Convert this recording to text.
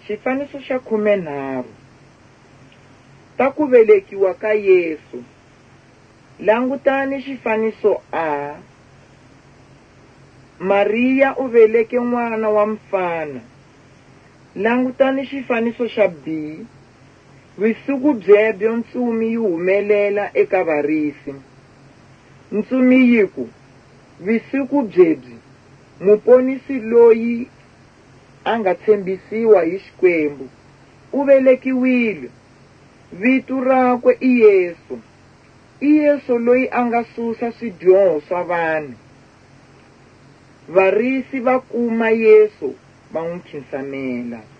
Xifaniso xa 13. Ta ku velekiwa ka Yesu. Langutani xifaniso A. Maria u veleke n'wana wa mfana. Langutani xifaniso xa B. Visuku byebyo ntsumi yi humelela eka varisi. Ntsumi yi ku, visuku byebyi, muponisi loyi a nga tshembisiwa hi Xikwembu u velekiwile. Vito rakwe i Yesu. I Yesu loyi a nga susa swidyoho swa vanhu. Varisi va kuma Yesu va n'wi khinsamela.